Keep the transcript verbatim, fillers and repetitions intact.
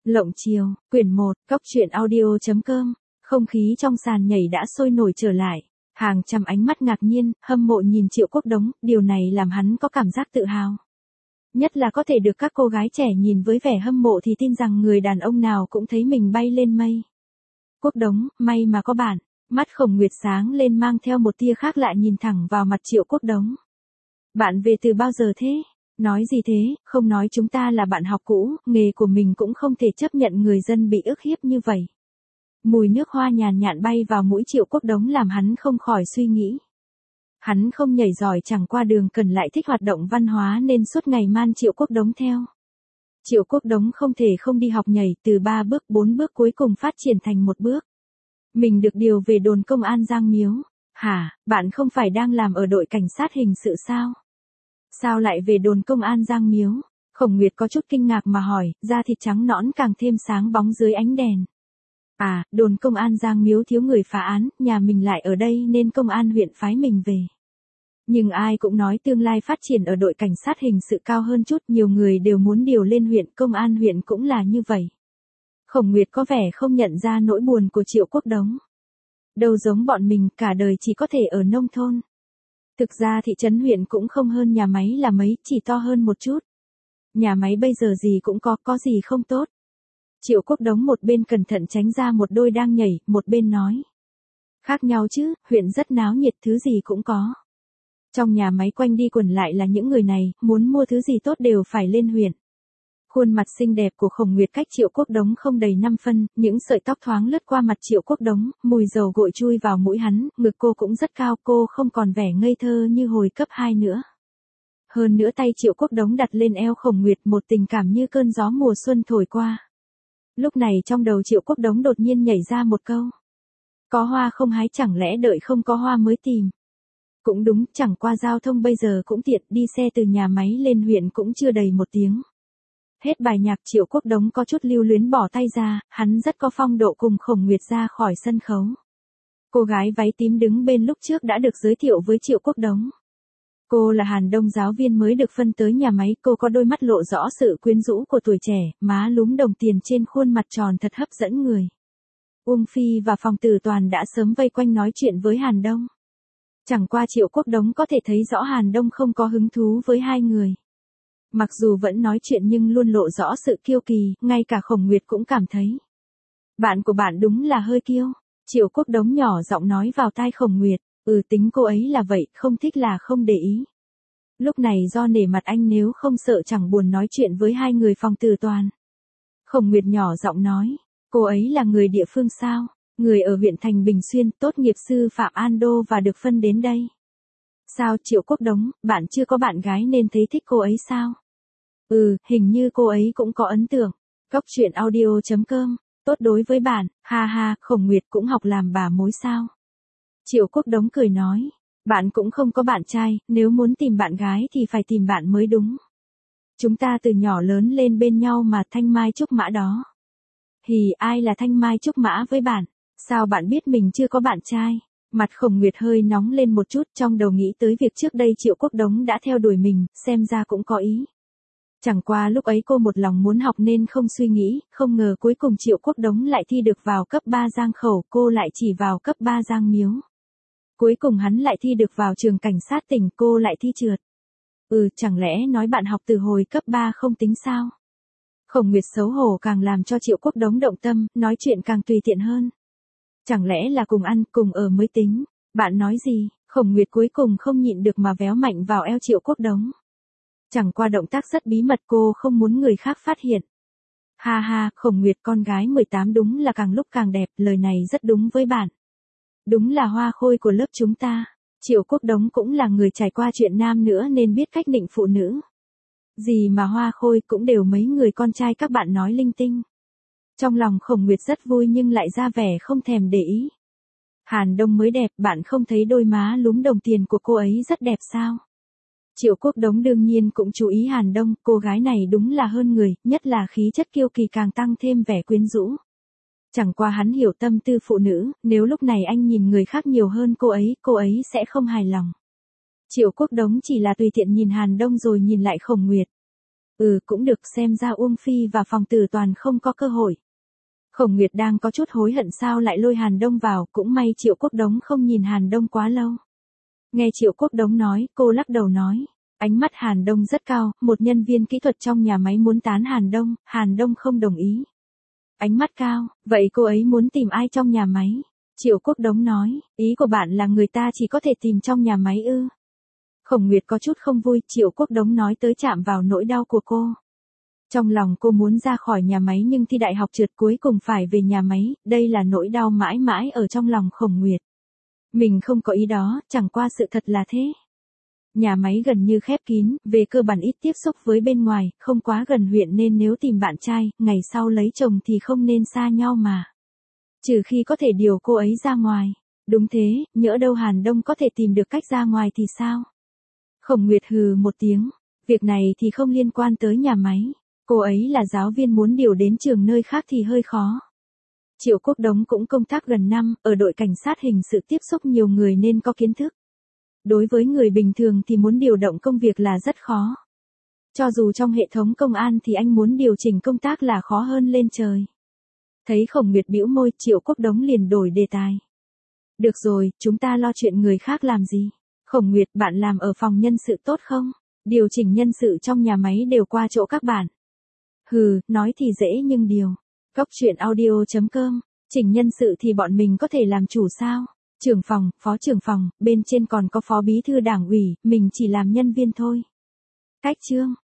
Lộng chiều, quyển một, cốc truyện audio.com, không khí trong sàn nhảy đã sôi nổi trở lại. Hàng trăm ánh mắt ngạc nhiên, hâm mộ nhìn Triệu Quốc Đống, điều này làm hắn có cảm giác tự hào. Nhất là có thể được các cô gái trẻ nhìn với vẻ hâm mộ thì tin rằng người đàn ông nào cũng thấy mình bay lên mây. Quốc Đống, may mà có bạn. Mắt Khổng Nguyệt sáng lên mang theo một tia khác lạ nhìn thẳng vào mặt Triệu Quốc Đống. Bạn về từ bao giờ thế? Nói gì thế, không nói chúng ta là bạn học cũ, nghề của mình cũng không thể chấp nhận người dân bị ức hiếp như vậy. Mùi nước hoa nhàn nhạt bay vào mũi Triệu Quốc Đống làm hắn không khỏi suy nghĩ. Hắn không nhảy giỏi chẳng qua đường cần lại thích hoạt động văn hóa nên suốt ngày man Triệu Quốc Đống theo. Triệu Quốc Đống không thể không đi học nhảy, từ ba bước bốn bước cuối cùng phát triển thành một bước. Mình được điều về đồn công an Giang Miếu. Hả, bạn không phải đang làm ở đội cảnh sát hình sự sao? Sao lại về đồn công an Giang Miếu? Khổng Nguyệt có chút kinh ngạc mà hỏi, da thịt trắng nõn càng thêm sáng bóng dưới ánh đèn. À, đồn công an Giang Miếu thiếu người phá án, nhà mình lại ở đây nên công an huyện phái mình về. Nhưng ai cũng nói tương lai phát triển ở đội cảnh sát hình sự cao hơn chút, nhiều người đều muốn điều lên huyện, công an huyện cũng là như vậy. Khổng Nguyệt có vẻ không nhận ra nỗi buồn của Triệu Quốc Đống. Đâu giống bọn mình, cả đời chỉ có thể ở nông thôn. Thực ra thị trấn huyện cũng không hơn nhà máy là mấy, chỉ to hơn một chút. Nhà máy bây giờ gì cũng có, có gì không tốt. Triệu Quốc Đống một bên cẩn thận tránh ra một đôi đang nhảy, một bên nói. Khác nhau chứ, huyện rất náo nhiệt, thứ gì cũng có. Trong nhà máy quanh đi quẩn lại là những người này, muốn mua thứ gì tốt đều phải lên huyện. Khuôn mặt xinh đẹp của Khổng Nguyệt cách Triệu Quốc Đống không đầy năm phân, những sợi tóc thoáng lướt qua mặt Triệu Quốc Đống, mùi dầu gội chui vào mũi hắn, ngực cô cũng rất cao, cô không còn vẻ ngây thơ như hồi cấp hai nữa. Hơn nữa tay Triệu Quốc Đống đặt lên eo Khổng Nguyệt, một tình cảm như cơn gió mùa xuân thổi qua. Lúc này trong đầu Triệu Quốc Đống đột nhiên nhảy ra một câu. Có hoa không hái, chẳng lẽ đợi không có hoa mới tìm. Cũng đúng, chẳng qua giao thông bây giờ cũng tiện, đi xe từ nhà máy lên huyện cũng chưa đầy một tiếng. Hết bài nhạc Triệu Quốc Đống có chút lưu luyến bỏ tay ra, hắn rất có phong độ cùng Khổng Nguyệt ra khỏi sân khấu. Cô gái váy tím đứng bên lúc trước đã được giới thiệu với Triệu Quốc Đống. Cô là Hàn Đông, giáo viên mới được phân tới nhà máy, cô có đôi mắt lộ rõ sự quyến rũ của tuổi trẻ, má lúm đồng tiền trên khuôn mặt tròn thật hấp dẫn người. Uông Phi và Phòng Tử Toàn đã sớm vây quanh nói chuyện với Hàn Đông. Chẳng qua Triệu Quốc Đống có thể thấy rõ Hàn Đông không có hứng thú với hai người. Mặc dù vẫn nói chuyện nhưng luôn lộ rõ sự kiêu kỳ, ngay cả Khổng Nguyệt cũng cảm thấy. Bạn của bạn đúng là hơi kiêu. Triệu Quốc Đống nhỏ giọng nói vào tai Khổng Nguyệt, ừ tính cô ấy là vậy, không thích là không để ý. Lúc này do nể mặt anh nếu không sợ chẳng buồn nói chuyện với hai người Phòng Tử Toàn. Khổng Nguyệt nhỏ giọng nói, cô ấy là người địa phương sao? Người ở huyện thành Bình Xuyên, tốt nghiệp sư phạm An Đô và được phân đến đây. Sao Triệu Quốc Đống, bạn chưa có bạn gái nên thấy thích cô ấy sao? Ừ, hình như cô ấy cũng có ấn tượng. Cốc truyện audio.com, tốt đối với bạn, ha ha, Khổng Nguyệt cũng học làm bà mối sao? Triệu Quốc Đống cười nói, bạn cũng không có bạn trai, nếu muốn tìm bạn gái thì phải tìm bạn mới đúng. Chúng ta từ nhỏ lớn lên bên nhau mà, Thanh Mai Trúc Mã đó. Hì, ai là Thanh Mai Trúc Mã với bạn? Sao bạn biết mình chưa có bạn trai? Mặt Khổng Nguyệt hơi nóng lên một chút, trong đầu nghĩ tới việc trước đây Triệu Quốc Đống đã theo đuổi mình, xem ra cũng có ý. Chẳng qua lúc ấy cô một lòng muốn học nên không suy nghĩ, không ngờ cuối cùng Triệu Quốc Đống lại thi được vào cấp ba Giang Khẩu, cô lại chỉ vào cấp ba Giang Miếu. Cuối cùng hắn lại thi được vào trường cảnh sát tỉnh, cô lại thi trượt. Ừ, chẳng lẽ nói bạn học từ hồi cấp ba không tính sao? Khổng Nguyệt xấu hổ càng làm cho Triệu Quốc Đống động tâm, nói chuyện càng tùy tiện hơn. Chẳng lẽ là cùng ăn, cùng ở mới tính? Bạn nói gì? Khổng Nguyệt cuối cùng không nhịn được mà véo mạnh vào eo Triệu Quốc Đống. Chẳng qua động tác rất bí mật, cô không muốn người khác phát hiện. Ha ha, Khổng Nguyệt con gái mười tám đúng là càng lúc càng đẹp, lời này rất đúng với bạn. Đúng là hoa khôi của lớp chúng ta. Triệu Quốc Đống cũng là người trải qua chuyện nam nữa nên biết cách nịnh phụ nữ. Gì mà hoa khôi, cũng đều mấy người con trai các bạn nói linh tinh. Trong lòng Khổng Nguyệt rất vui nhưng lại ra vẻ không thèm để ý. Hàn Đông mới đẹp, bạn không thấy đôi má lúm đồng tiền của cô ấy rất đẹp sao? Triệu Quốc Đống đương nhiên cũng chú ý Hàn Đông, cô gái này đúng là hơn người, nhất là khí chất kiêu kỳ càng tăng thêm vẻ quyến rũ. Chẳng qua hắn hiểu tâm tư phụ nữ, nếu lúc này anh nhìn người khác nhiều hơn cô ấy, cô ấy sẽ không hài lòng. Triệu Quốc Đống chỉ là tùy tiện nhìn Hàn Đông rồi nhìn lại Khổng Nguyệt. Ừ cũng được, xem ra Uông Phi và Phòng Tử Toàn không có cơ hội. Khổng Nguyệt đang có chút hối hận sao lại lôi Hàn Đông vào, cũng may Triệu Quốc Đống không nhìn Hàn Đông quá lâu. Nghe Triệu Quốc Đống nói, cô lắc đầu nói, ánh mắt Hàn Đông rất cao, một nhân viên kỹ thuật trong nhà máy muốn tán Hàn Đông, Hàn Đông không đồng ý. Ánh mắt cao, vậy cô ấy muốn tìm ai trong nhà máy? Triệu Quốc Đống nói, ý của bạn là người ta chỉ có thể tìm trong nhà máy ư? Khổng Nguyệt có chút không vui, Triệu Quốc Đống nói tới chạm vào nỗi đau của cô. Trong lòng cô muốn ra khỏi nhà máy nhưng thi đại học trượt cuối cùng phải về nhà máy, đây là nỗi đau mãi mãi ở trong lòng Khổng Nguyệt. Mình không có ý đó, chẳng qua sự thật là thế. Nhà máy gần như khép kín, về cơ bản ít tiếp xúc với bên ngoài, không quá gần huyện nên nếu tìm bạn trai, ngày sau lấy chồng thì không nên xa nhau mà. Trừ khi có thể điều cô ấy ra ngoài. Đúng thế, nhỡ đâu Hàn Đông có thể tìm được cách ra ngoài thì sao? Khổng Nguyệt hừ một tiếng, việc này thì không liên quan tới nhà máy. Cô ấy là giáo viên muốn điều đến trường nơi khác thì hơi khó. Triệu Quốc Đống cũng công tác gần năm, ở đội cảnh sát hình sự tiếp xúc nhiều người nên có kiến thức. Đối với người bình thường thì muốn điều động công việc là rất khó. Cho dù trong hệ thống công an thì anh muốn điều chỉnh công tác là khó hơn lên trời. Thấy Khổng Nguyệt bĩu môi, Triệu Quốc Đống liền đổi đề tài. Được rồi, chúng ta lo chuyện người khác làm gì? Khổng Nguyệt, bạn làm ở phòng nhân sự tốt không? Điều chỉnh nhân sự trong nhà máy đều qua chỗ các bạn. Hừ, nói thì dễ nhưng điều. Cóc truyện audio chấm com, chỉnh nhân sự thì bọn mình có thể làm chủ sao? Trưởng phòng, phó trưởng phòng, bên trên còn có phó bí thư đảng ủy, mình chỉ làm nhân viên thôi. Cách chương.